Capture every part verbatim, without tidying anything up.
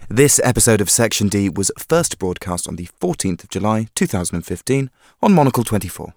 This episode of Section D was first broadcast on the fourteenth of July two thousand fifteen on Monocle twenty-four.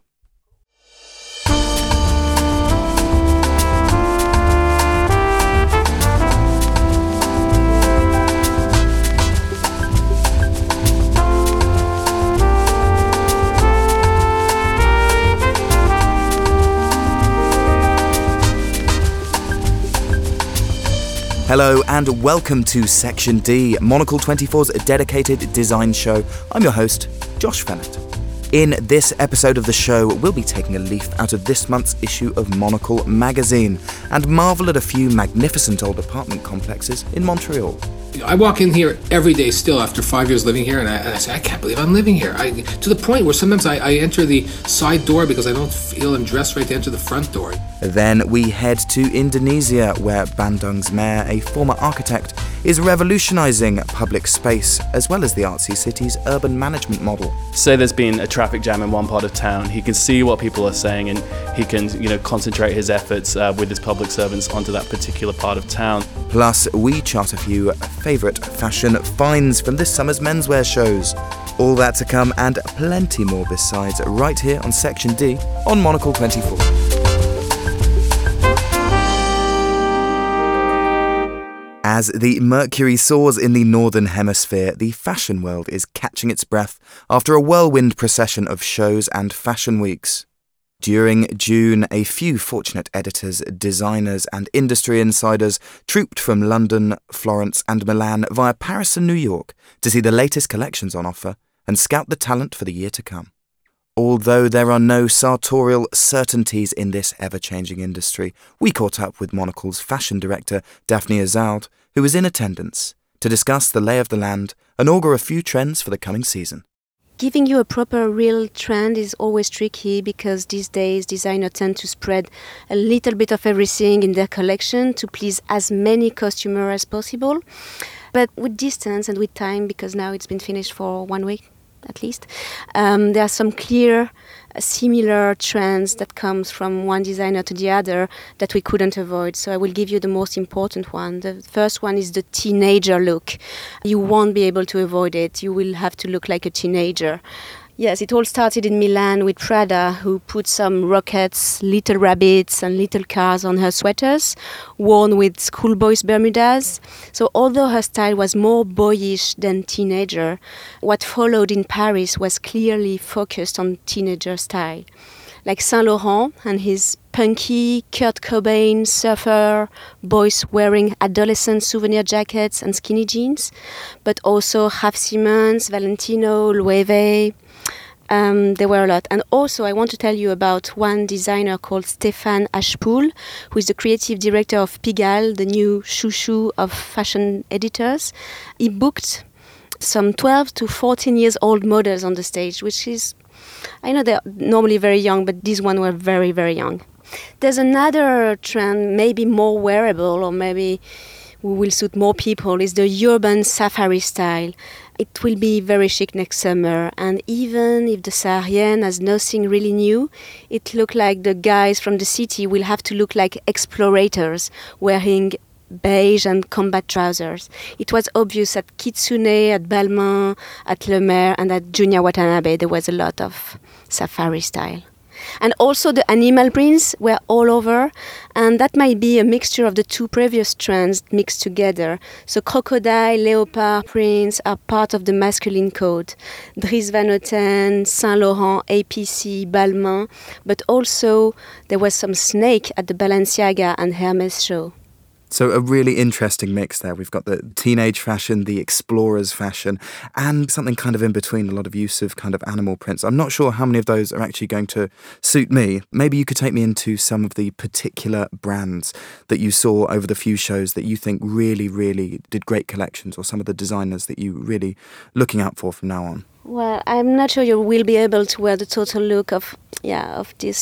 Hello and welcome to Section D, Monocle twenty-four's dedicated design show. I'm your host, Josh Fennett. In this episode of the show, we'll be taking a leaf out of this month's issue of Monocle magazine and marvel at a few magnificent old apartment complexes in Montreal. I walk in here every day still after five years living here, and I, and I say, I can't believe I'm living here. I, to the point where sometimes I, I enter the side door because I don't feel I'm dressed right to enter the front door. Then we head to Indonesia, where Bandung's mayor, a former architect, is revolutionising public space as well as the artsy city's urban management model. Say there's been a traffic jam in one part of town, he can see what people are saying and he can, you know, concentrate his efforts uh, with his public servants onto that particular part of town. Plus, we chart a few favourite fashion finds from this summer's menswear shows. All that to come and plenty more besides right here on Section D on Monocle twenty-four. As the mercury soars in the Northern Hemisphere, the fashion world is catching its breath after a whirlwind procession of shows and fashion weeks. During June, a few fortunate editors, designers and industry insiders trooped from London, Florence and Milan via Paris and New York to see the latest collections on offer and scout the talent for the year to come. Although there are no sartorial certainties in this ever-changing industry, we caught up with Monocle's fashion director, Daphne Azald, who was in attendance, to discuss the lay of the land and augur a few trends for the coming season. Giving you a proper real trend is always tricky because these days designers tend to spread a little bit of everything in their collection to please as many customers as possible. But with distance and with time, because now it's been finished for one week at least, um, there are some clear uh, similar trends that comes from one designer to the other that we couldn't avoid. So I will give you the most important one. The first one is the teenager look. You won't be able to avoid it. You will have to look like a teenager. Yes, it all started in Milan with Prada, who put some rockets, little rabbits and little cars on her sweaters, worn with schoolboys' Bermudas. So although her style was more boyish than teenager, what followed in Paris was clearly focused on teenager style. Like Saint Laurent and his punky Kurt Cobain surfer boys wearing adolescent souvenir jackets and skinny jeans, but also Raf Simons, Valentino, Loewe. Um, there were a lot. And also I want to tell you about one designer called Stéphane Hachepoul, who is the creative director of Pigalle, the new chouchou of fashion editors. He booked some twelve to fourteen years old models on the stage, which is, I know they're normally very young, but these ones were very, very young. There's another trend, maybe more wearable or maybe will suit more people, is the urban safari style. It will be very chic next summer, and even if the Saharian has nothing really new, it looks like the guys from the city will have to look like explorators, wearing beige and combat trousers. It was obvious at Kitsune, at Balmain, at Le Maire, and at Junya Watanabe there was a lot of safari style. And also the animal prints were all over, and that might be a mixture of the two previous trends mixed together. So crocodile, leopard prints are part of the masculine code. Dries Van Noten, Saint Laurent, A P C, Balmain, but also there was some snake at the Balenciaga and Hermes show. So a really interesting mix there. We've got the teenage fashion, the explorer's fashion, and something kind of in between, a lot of use of kind of animal prints. I'm not sure how many of those are actually going to suit me. Maybe you could take me into some of the particular brands that you saw over the few shows that you think really, really did great collections, or some of the designers that you're really looking out for from now on. Well, I'm not sure you will be able to wear the total look of, yeah, of this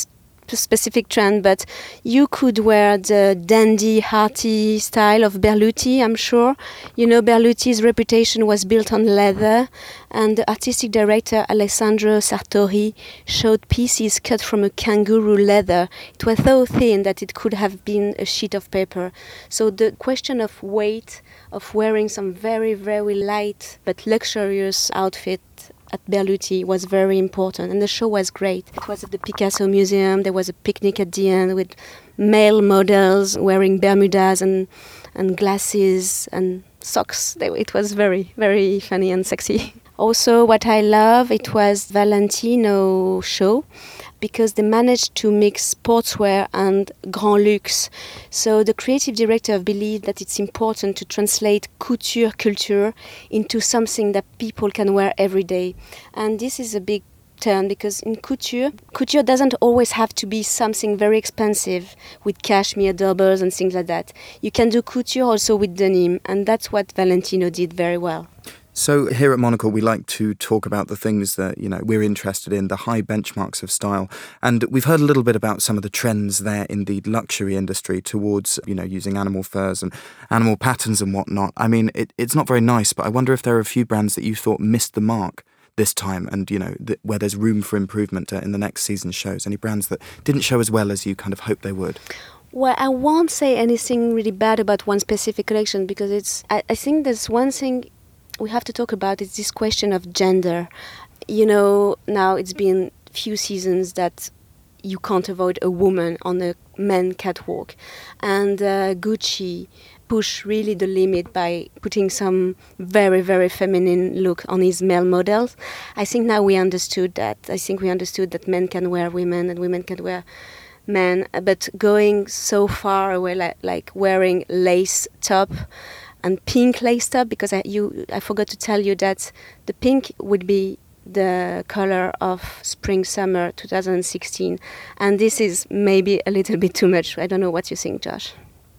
specific trend, but you could wear the dandy, hearty style of Berluti, I'm sure. You know, Berluti's reputation was built on leather, and the artistic director Alessandro Sartori showed pieces cut from a kangaroo leather. It was so thin that it could have been a sheet of paper. So the question of weight, of wearing some very, very light but luxurious outfit at Berluti was very important, and the show was great. It was at the Picasso Museum. There was a picnic at the end with male models wearing Bermudas and, and glasses and socks. They, it was very, very funny and sexy. Also, what I love, it was Valentino show, because they managed to mix sportswear and grand luxe. So the creative director believed that it's important to translate couture culture into something that people can wear every day. And this is a big turn, because in couture, couture doesn't always have to be something very expensive with cashmere doubles and things like that. You can do couture also with denim, and that's what Valentino did very well. So here at Monocle, we like to talk about the things that, you know, we're interested in, the high benchmarks of style. And we've heard a little bit about some of the trends there in the luxury industry towards, you know, using animal furs and animal patterns and whatnot. I mean, it, it's not very nice, but I wonder if there are a few brands that you thought missed the mark this time, and, you know, th- where there's room for improvement uh, in the next season's shows. Any brands that didn't show as well as you kind of hoped they would? Well, I won't say anything really bad about one specific collection, because it's, I, I think there's one thing we have to talk about, is this question of gender. You know, now it's been few seasons that you can't avoid a woman on a men catwalk. And uh, Gucci pushed really the limit by putting some very, very feminine look on his male models. I think now we understood that. I think we understood that men can wear women and women can wear men. But going so far away, like, like wearing lace top, and pink lace top, because I, you, I forgot to tell you that the pink would be the color of spring-summer two thousand sixteen. And this is maybe a little bit too much. I don't know what you think, Josh.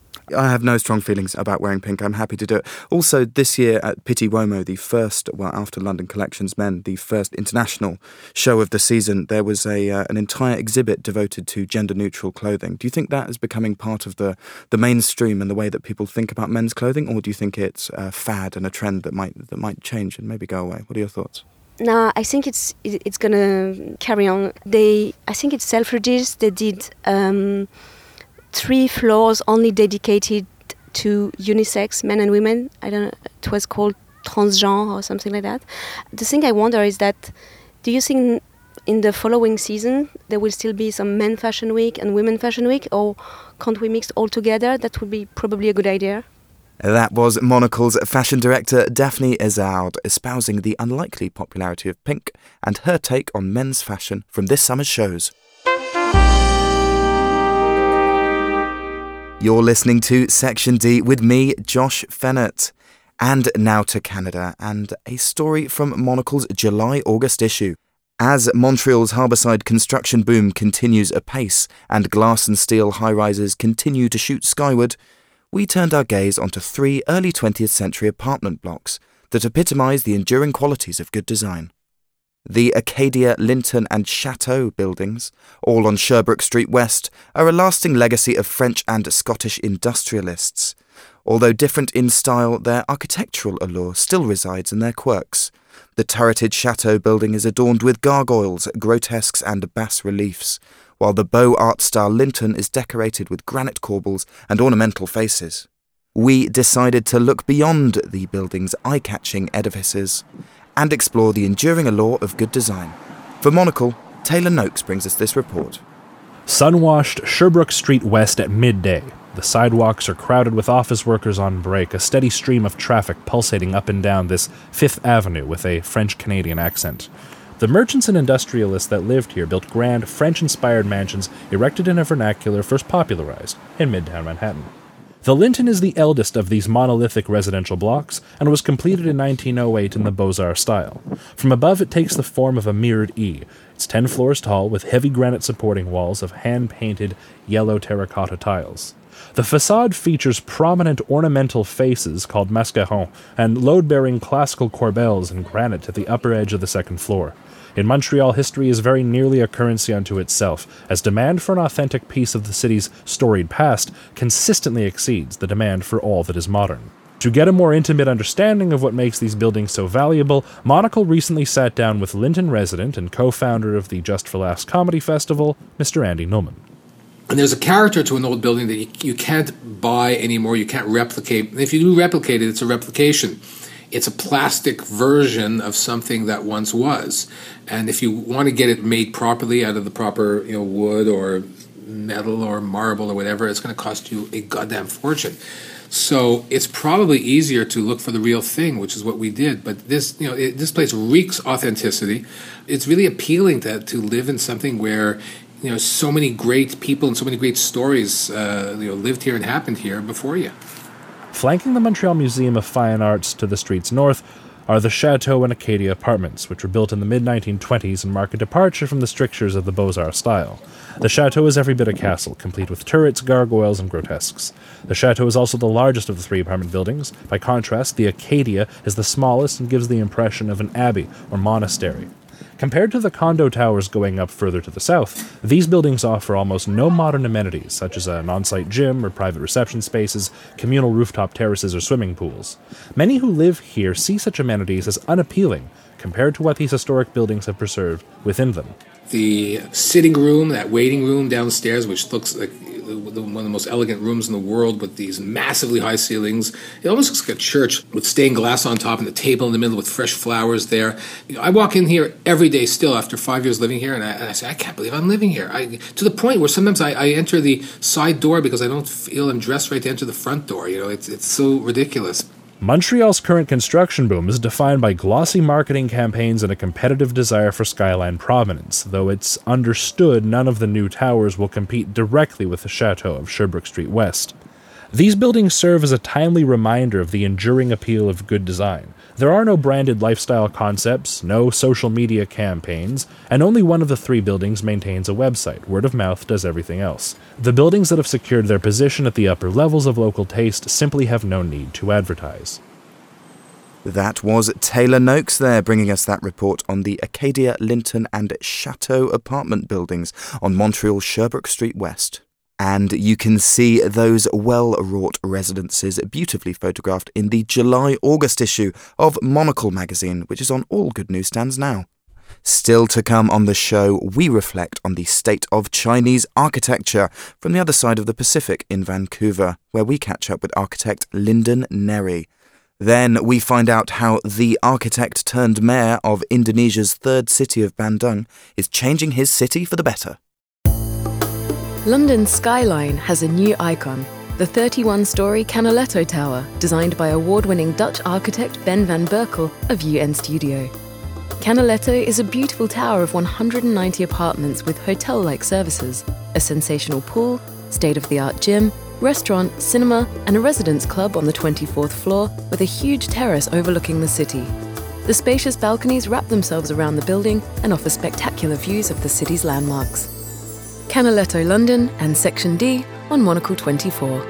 I have no strong feelings about wearing pink. I'm happy to do it. Also, this year at Pitti Uomo, the first, well, after London Collections Men, the first international show of the season, there was a uh, an entire exhibit devoted to gender-neutral clothing. Do you think that is becoming part of the, the mainstream and the way that people think about men's clothing, or do you think it's a fad and a trend that might that might change and maybe go away? What are your thoughts? No, I think it's it's going to carry on. They, I think it's Selfridges. They did Um, three floors only dedicated to unisex, men and women. I don't know, it was called transgenre or something like that. The thing I wonder is that, do you think in the following season there will still be some men fashion week and women fashion week, or can't we mix all together? That would be probably a good idea. That was Monocle's fashion director Daphne Ezaud espousing the unlikely popularity of pink and her take on men's fashion from this summer's shows. You're listening to Section D with me, Josh Fennett. And now to Canada, and a story from Monocle's July-August issue. As Montreal's harbourside construction boom continues apace and glass and steel high-rises continue to shoot skyward, we turned our gaze onto three early twentieth century apartment blocks that epitomise the enduring qualities of good design. The Acadia, Linton and Chateau buildings, all on Sherbrooke Street West, are a lasting legacy of French and Scottish industrialists. Although different in style, their architectural allure still resides in their quirks. The turreted Chateau building is adorned with gargoyles, grotesques and bas-reliefs, while the Beaux Art style Linton is decorated with granite corbels and ornamental faces. We decided to look beyond the building's eye-catching edifices and explore the enduring allure of good design. For Monocle, Taylor Noakes brings us this report. Sun-washed Sherbrooke Street West at midday. The sidewalks are crowded with office workers on break, a steady stream of traffic pulsating up and down this Fifth Avenue with a French-Canadian accent. The merchants and industrialists that lived here built grand, French-inspired mansions erected in a vernacular first popularized in Midtown Manhattan. The Linton is the eldest of these monolithic residential blocks and was completed in nineteen oh eight in the Beaux-Arts style. From above, it takes the form of a mirrored E. It's ten floors tall with heavy granite supporting walls of hand-painted yellow terracotta tiles. The facade features prominent ornamental faces called mascarons and load-bearing classical corbels in granite at the upper edge of the second floor. In Montreal, history is very nearly a currency unto itself, as demand for an authentic piece of the city's storied past consistently exceeds the demand for all that is modern. To get a more intimate understanding of what makes these buildings so valuable, Monocle recently sat down with Linton resident and co-founder of the Just for Laughs Comedy Festival, Mister Andy Nullman. And there's a character to an old building that you, you can't buy anymore, you can't replicate. And if you do replicate it, it's a replication. It's a plastic version of something that once was. And if you want to get it made properly out of the proper, you know, wood or metal or marble or whatever, it's going to cost you a goddamn fortune. So it's probably easier to look for the real thing, which is what we did. But this, you know, it, this place reeks authenticity. It's really appealing to to live in something where, you know, so many great people and so many great stories, uh, you know, lived here and happened here before you. Flanking the Montreal Museum of Fine Arts to the streets north are the Chateau and Acadia apartments, which were built in the mid nineteen twenties and mark a departure from the strictures of the Beaux-Arts style. The chateau is every bit a castle, complete with turrets, gargoyles, and grotesques. The chateau is also the largest of the three apartment buildings. By contrast, the Acadia is the smallest and gives the impression of an abbey or monastery. Compared to the condo towers going up further to the south, these buildings offer almost no modern amenities, such as an on-site gym or private reception spaces, communal rooftop terraces, or swimming pools. Many who live here see such amenities as unappealing compared to what these historic buildings have preserved within them. The sitting room, that waiting room downstairs, which looks like one of the most elegant rooms in the world with these massively high ceilings. It almost looks like a church with stained glass on top and a table in the middle with fresh flowers there. You know, I walk in here every day still after five years living here, and I, and I say, I can't believe I'm living here. I, to the point where sometimes I, I enter the side door because I don't feel I'm dressed right to enter the front door. You know, it's it's so ridiculous. Montreal's current construction boom is defined by glossy marketing campaigns and a competitive desire for skyline prominence, though it's understood none of the new towers will compete directly with the Chateau of Sherbrooke Street West. These buildings serve as a timely reminder of the enduring appeal of good design. There are no branded lifestyle concepts, no social media campaigns, and only one of the three buildings maintains a website. Word of mouth does everything else. The buildings that have secured their position at the upper levels of local taste simply have no need to advertise. That was Taylor Noakes there, bringing us that report on the Acadia, Linton and Chateau apartment buildings on Montreal's Sherbrooke Street West. And you can see those well-wrought residences beautifully photographed in the July-August issue of Monocle magazine, which is on all good newsstands now. Still to come on the show, we reflect on the state of Chinese architecture from the other side of the Pacific in Vancouver, where we catch up with architect Lyndon Neri. Then we find out how the architect turned mayor of Indonesia's third city of Bandung is changing his city for the better. London's skyline has a new icon, the thirty-one-storey Canaletto Tower, designed by award-winning Dutch architect Ben van Berkel of U N Studio. Canaletto is a beautiful tower of one hundred ninety apartments with hotel-like services, a sensational pool, state-of-the-art gym, restaurant, cinema, and a residence club on the twenty-fourth floor with a huge terrace overlooking the city. The spacious balconies wrap themselves around the building and offer spectacular views of the city's landmarks. Canaletto London and Section D on Monocle twenty-four.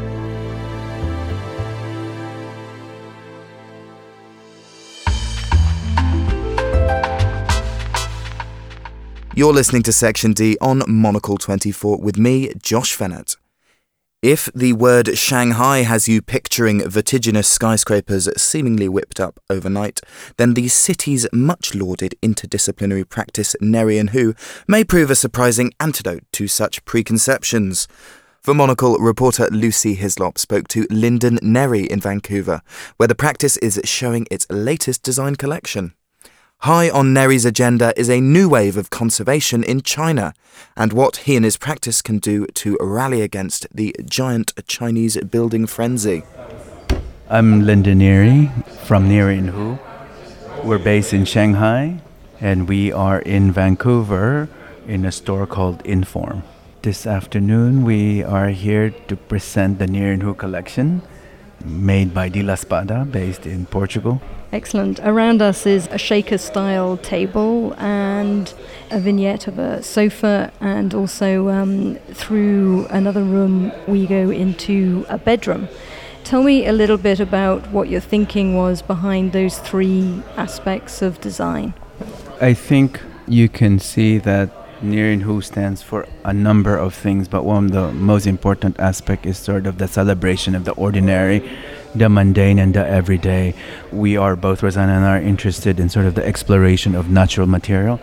You're listening to Section D on Monocle twenty-four with me, Josh Fennett. If the word Shanghai has you picturing vertiginous skyscrapers seemingly whipped up overnight, then the city's much-lauded interdisciplinary practice, Neri and Hu, may prove a surprising antidote to such preconceptions. For Monocle, reporter Lucy Hislop spoke to Lyndon Neri in Vancouver, where the practice is showing its latest design collection. High on Neri's agenda is a new wave of conservation in China, and what he and his practice can do to rally against the giant Chinese building frenzy. I'm Lyndon Neri from Neri and Hu. We're based in Shanghai, and we are in Vancouver in a store called Inform. This afternoon, we are here to present the Neri and Hu collection, made by De La Spada, based in Portugal. Excellent. Around us is a shaker-style table and a vignette of a sofa, and also um, through another room we go into a bedroom. Tell me a little bit about what your thinking was behind those three aspects of design. I think you can see that Nirin Hu stands for a number of things, but one of the most important aspect is sort of the celebration of the ordinary, the mundane and the everyday. We are, both Rosanna and I, are interested in sort of the exploration of natural material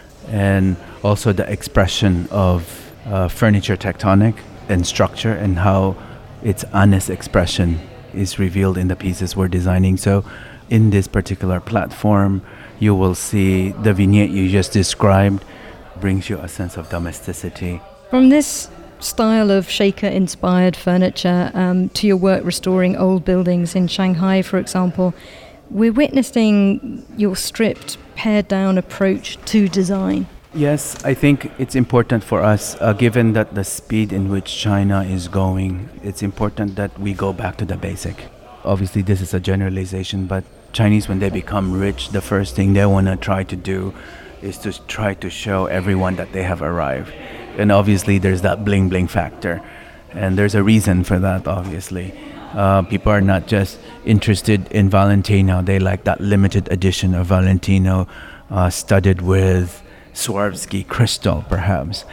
and also the expression of uh, furniture tectonic and structure and how its honest expression is revealed in the pieces we're designing. So in this particular platform, you will see the vignette you just described brings you a sense of domesticity. From this style of Shaker-inspired furniture um, to your work restoring old buildings in Shanghai, for example, we're witnessing your stripped, pared-down approach to design. Yes, I think it's important for us, uh, given that the speed in which China is going, it's important that we go back to the basic. Obviously, this is a generalization, but Chinese, when they become rich, the first thing they want to try to do is to try to show everyone that they have arrived. And obviously there's that bling bling factor. And there's a reason for that, obviously. Uh, people are not just interested in Valentino. They like that limited edition of Valentino uh, studded with Swarovski crystal, perhaps.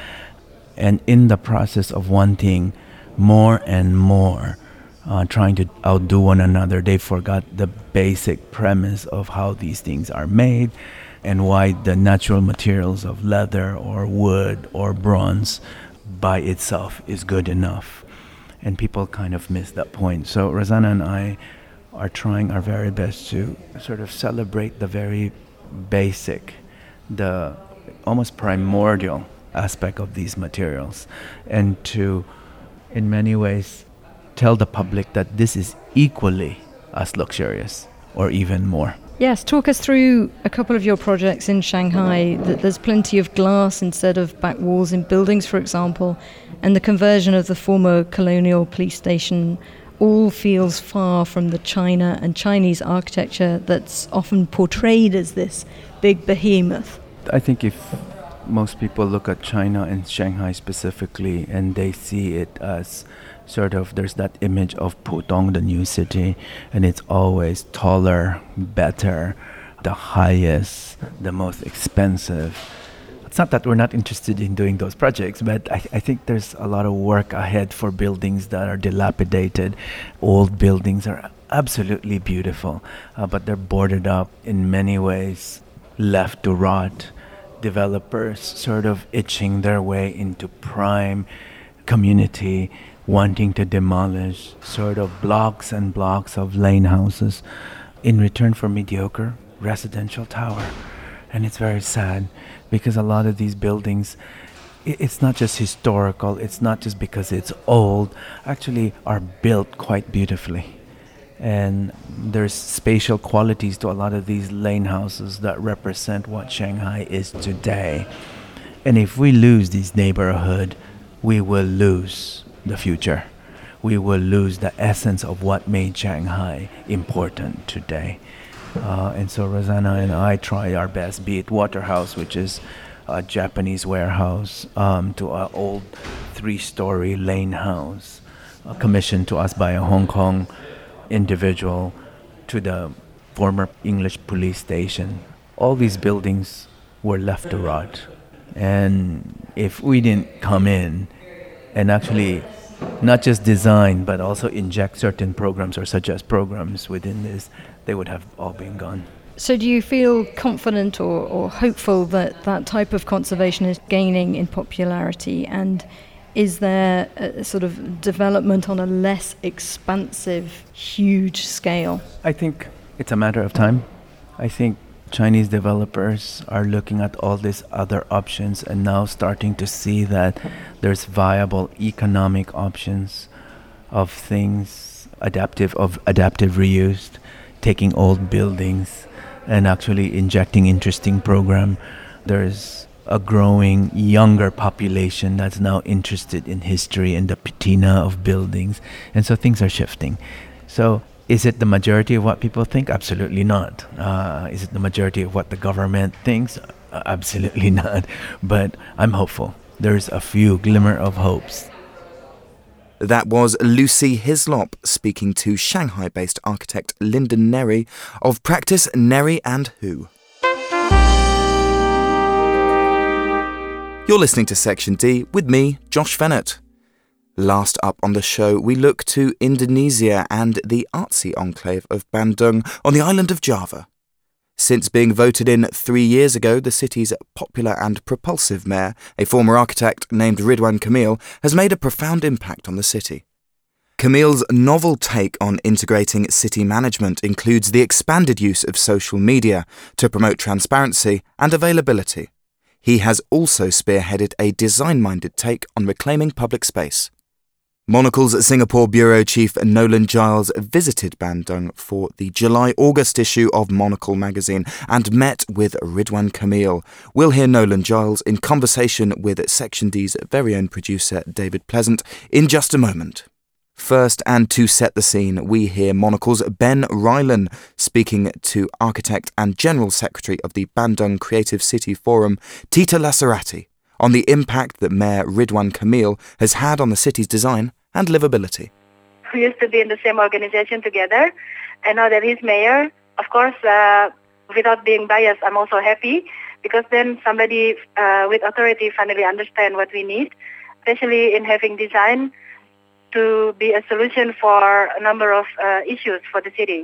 And in the process of wanting more and more, uh, trying to outdo one another, they forgot the basic premise of how these things are made, and why the natural materials of leather or wood or bronze by itself is good enough. And people kind of miss that point. So Rosanna and I are trying our very best to sort of celebrate the very basic, the almost primordial aspect of these materials, and to, in many ways, tell the public that this is equally as luxurious or even more. Yes, talk us through a couple of your projects in Shanghai. There's plenty of glass instead of back walls in buildings, for example, and the conversion of the former colonial police station all feels far from the China and Chinese architecture that's often portrayed as this big behemoth. I think if most people look at China and Shanghai specifically, and they see it as sort of, there's that image of Pudong, the new city, and it's always taller, better, the highest, the most expensive. It's not that we're not interested in doing those projects, but I, I think there's a lot of work ahead for buildings that are dilapidated. Old buildings are absolutely beautiful, uh, but they're boarded up in many ways, left to rot. Developers sort of itching their way into prime community, wanting to demolish sort of blocks and blocks of lane houses in return for mediocre residential tower. And it's very sad because a lot of these buildings, it's not just historical, it's not just because it's old, actually are built quite beautifully. And there's spatial qualities to a lot of these lane houses that represent what Shanghai is today. And if we lose this neighborhood, we will lose the future. We will lose the essence of what made Shanghai important today. Uh, and so Rosanna and I try our best, be it Waterhouse, which is a Japanese warehouse, um, to an old three-story lane house, uh, commissioned to us by a Hong Kong individual, to the former English police station. All these buildings were left to rot. And if we didn't come in and actually not just design, but also inject certain programs or suggest programs within this, they would have all been gone. So do you feel confident or, or hopeful that that type of conservation is gaining in popularity? And is there a sort of development on a less expansive, huge scale? I think it's a matter of time. I think Chinese developers are looking at all these other options and now starting to see that there's viable economic options of things, adaptive of adaptive reuse, taking old buildings and actually injecting interesting program. There's a growing younger population that's now interested in history and the patina of buildings. And so things are shifting. So is it the majority of what people think? Absolutely not. Uh, is it the majority of what the government thinks? Uh, absolutely not. But I'm hopeful. There's a few glimmer of hopes. That was Lucy Hislop speaking to Shanghai-based architect Lyndon Nery of practice Nery and Hu. You're listening to Section D with me, Josh Fennett. Last up on the show, we look to Indonesia and the artsy enclave of Bandung on the island of Java. Since being voted in three years ago, the city's popular and propulsive mayor, a former architect named Ridwan Kamil, has made a profound impact on the city. Kamil's novel take on integrating city management includes the expanded use of social media to promote transparency and availability. He has also spearheaded a design-minded take on reclaiming public space. Monocle's Singapore bureau chief Nolan Giles visited Bandung for the July-August issue of Monocle magazine and met with Ridwan Kamil. We'll hear Nolan Giles in conversation with Section D's very own producer David Pleasant in just a moment. First, and to set the scene, we hear Monocle's Ben Rylan speaking to architect and general secretary of the Bandung Creative City Forum, Tita Lasarati, on the impact that Mayor Ridwan Kamil has had on the city's design and livability. We used to be in the same organization together, and now that he's mayor, of course, uh, without being biased, I'm also happy, because then somebody uh, with authority finally understands what we need, especially in having design to be a solution for a number of uh, issues for the city.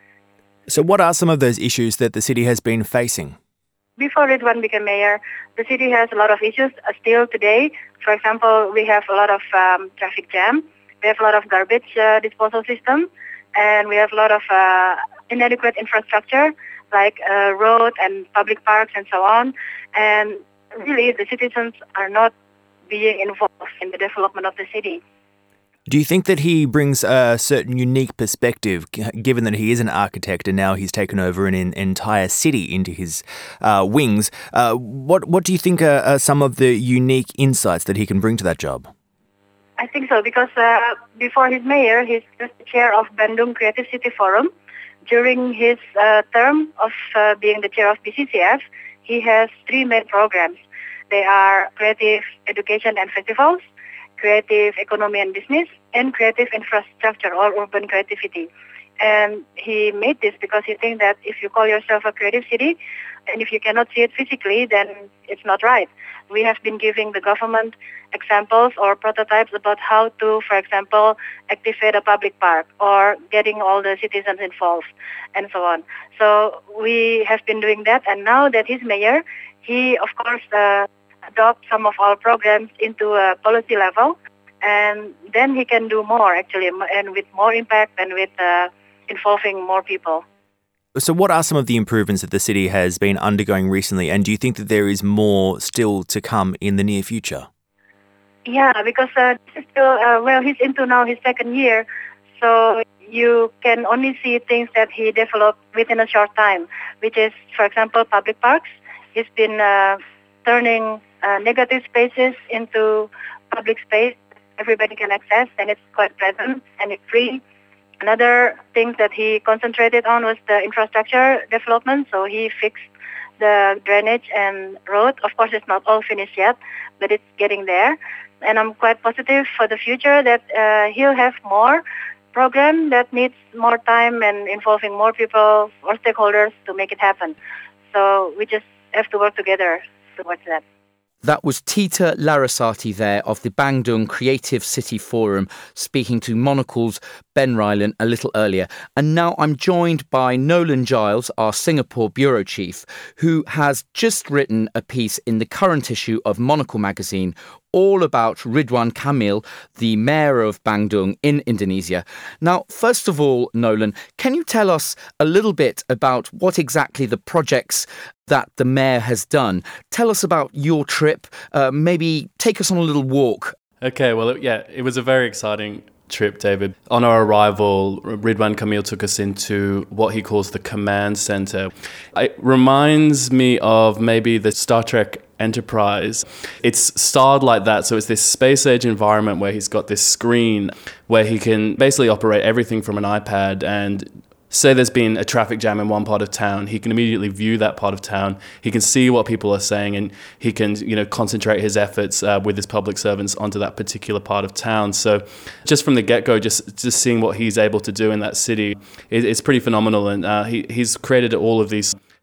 So what are some of those issues that the city has been facing? Before Ridwan became mayor, the city has a lot of issues uh, still today. For example, we have a lot of um, traffic jam, we have a lot of garbage uh, disposal system, and we have a lot of uh, inadequate infrastructure like uh, road and public parks and so on. And really, the citizens are not being involved in the development of the city. Do you think that he brings a certain unique perspective, given that he is an architect and now he's taken over an in, entire city into his uh, wings? Uh, what what do you think are, are some of the unique insights that he can bring to that job? I think so, because uh, before he's mayor, he's just the chair of Bandung Creative City Forum. During his uh, term of uh, being the chair of B C C F, he has three main programs. They are creative education and festivals, creative economy and business, and creative infrastructure or urban creativity. And he made this because he thinks that if you call yourself a creative city, and if you cannot see it physically, then it's not right. We have been giving the government examples or prototypes about how to, for example, activate a public park or getting all the citizens involved and so on. So we have been doing that, and now that he's mayor, he, of course, uh, adopt some of our programs into a policy level, and then he can do more, actually, and with more impact and with uh, involving more people. So what are some of the improvements that the city has been undergoing recently, and do you think that there is more still to come in the near future? Yeah, because uh, this is still, uh, well, he's into now his second year, so you can only see things that he developed within a short time, which is, for example, public parks. He's been uh, turning uh, negative spaces into public space everybody can access, and it's quite pleasant and it's free. Another thing that he concentrated on was the infrastructure development, so he fixed the drainage and road. Of course, it's not all finished yet, but it's getting there. And I'm quite positive for the future that uh, he'll have more program that needs more time and involving more people or stakeholders to make it happen. So we just have to work together towards that. That was Tita Larasati there of the Bandung Creative City Forum speaking to Monocle's Ben Rylan a little earlier. And now I'm joined by Nolan Giles, our Singapore bureau chief, who has just written a piece in the current issue of Monocle magazine all about Ridwan Kamil, the mayor of Bandung in Indonesia. Now, first of all, Nolan, can you tell us a little bit about what exactly the projects that the mayor has done? Tell us about your trip. Uh, maybe take us on a little walk. Okay, well, yeah, it was a very exciting trip, David. On our arrival, Ridwan Kamil took us into what he calls the command center. It reminds me of maybe the Star Trek Enterprise. It's styled like that, so it's this space age environment where he's got this screen where he can basically operate everything from an iPad, and say there's been a traffic jam in one part of town, he can immediately view that part of town. He can see what people are saying, and he can, you know, concentrate his efforts uh, with his public servants onto that particular part of town. So just from the get-go, just just seeing what he's able to do in that city, it, it's pretty phenomenal. And uh, he he's created all of these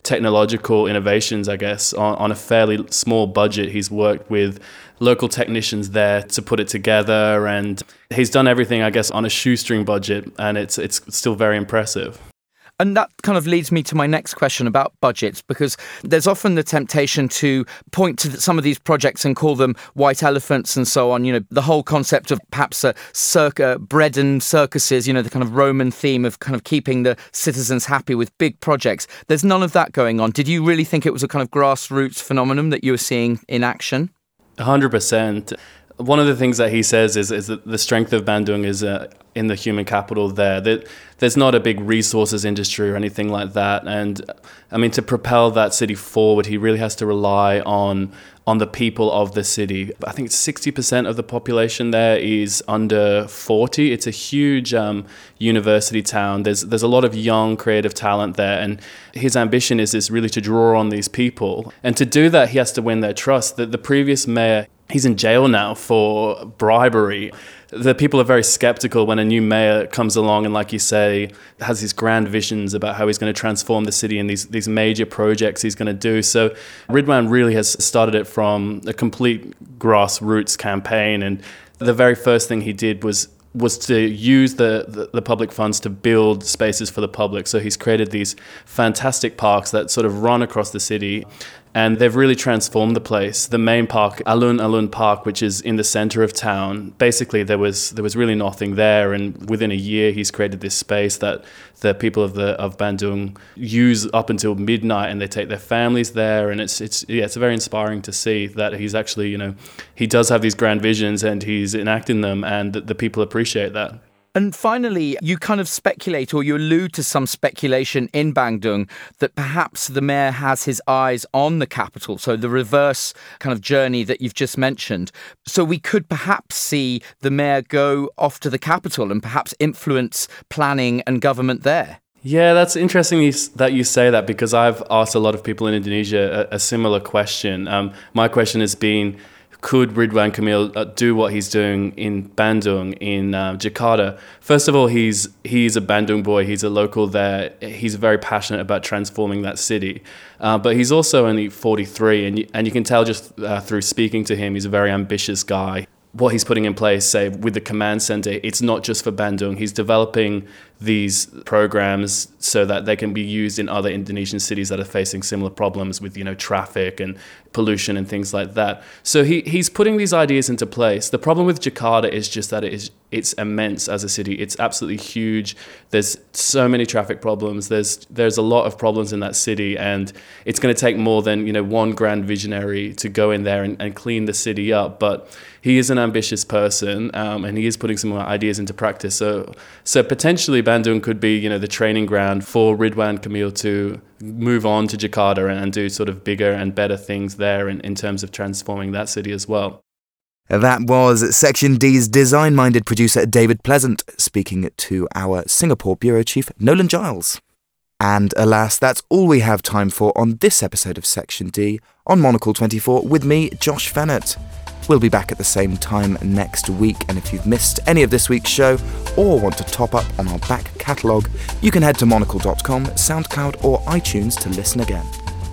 technological innovations, I guess, on, on a fairly small budget. He's worked with local technicians there to put it together, and he's done everything, I guess, on a shoestring budget, and it's it's still very impressive. And that kind of leads me to my next question about budgets, because there's often the temptation to point to some of these projects and call them white elephants and so on. You know, the whole concept of perhaps a circa bread and circuses, you know, the kind of Roman theme of kind of keeping the citizens happy with big projects. There's none of that going on. Did you really think it was a kind of grassroots phenomenon that you were seeing in action? one hundred percent. One of the things that he says is, is that the strength of Bandung is uh, in the human capital there. That there's not a big resources industry or anything like that. And I mean, to propel that city forward, he really has to rely on on the people of the city. I think sixty percent of the population there is under forty. It's a huge um, university town. There's there's a lot of young creative talent there, and his ambition is, is really to draw on these people. And to do that, he has to win their trust. The, the previous mayor, he's in jail now for bribery. The people are very skeptical when a new mayor comes along and, like you say, has these grand visions about how he's going to transform the city and these, these major projects he's going to do. So Ridwan really has started it from a complete grassroots campaign. And the very first thing he did was was to use the, the, the public funds to build spaces for the public. So he's created these fantastic parks that sort of run across the city, and they've really transformed the place. The main park, Alun Alun Park, which is in the center of town, basically there was there was really nothing there, and within a year he's created this space that the people of the of Bandung use up until midnight, and they take their families there, and it's it's yeah, it's very inspiring to see that he's actually, you know, he does have these grand visions and he's enacting them, and the, the people appreciate that. And finally, you kind of speculate, or you allude to some speculation in Bandung that perhaps the mayor has his eyes on the capital, so the reverse kind of journey that you've just mentioned. So we could perhaps see the mayor go off to the capital and perhaps influence planning and government there. Yeah, that's interesting that you say that, because I've asked a lot of people in Indonesia a, a similar question. Um, my question has been, could Ridwan Kamil uh, do what he's doing in Bandung, in uh, Jakarta? First of all, he's he's a Bandung boy. He's a local there. He's very passionate about transforming that city. Uh, but he's also only forty-three, and you, and you can tell just uh, through speaking to him, he's a very ambitious guy. What he's putting in place, say, with the command center, it's not just for Bandung. He's developing these programs so that they can be used in other Indonesian cities that are facing similar problems with, you know, traffic and pollution and things like that. So he he's putting these ideas into place. The problem with Jakarta is just that it is it's immense as a city. It's absolutely huge. There's so many traffic problems. There's there's a lot of problems in that city, and it's going to take more than, you know, one grand visionary to go in there and, and clean the city up. But he is an ambitious person, um, and he is putting some ideas into practice. So so potentially Bandung could be, you know, the training ground for Ridwan Kamil to move on to Jakarta and, and do sort of bigger and better things there in, in terms of transforming that city as well. That was Section D's design-minded producer David Pleasant speaking to our Singapore Bureau Chief Nolan Giles. And alas, that's all we have time for on this episode of Section D on Monocle twenty-four with me, Josh Fennett. We'll be back at the same time next week, and if you've missed any of this week's show or want to top up on our back catalogue, you can head to monocle dot com, SoundCloud or iTunes to listen again.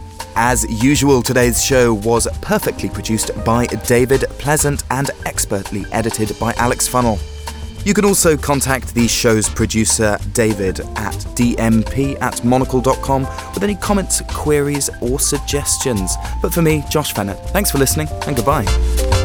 As usual, today's show was perfectly produced by David Pleasant and expertly edited by Alex Funnell. You can also contact the show's producer, David, at d m p at monocle dot com with any comments, queries or suggestions. But for me, Josh Fennett, thanks for listening and goodbye.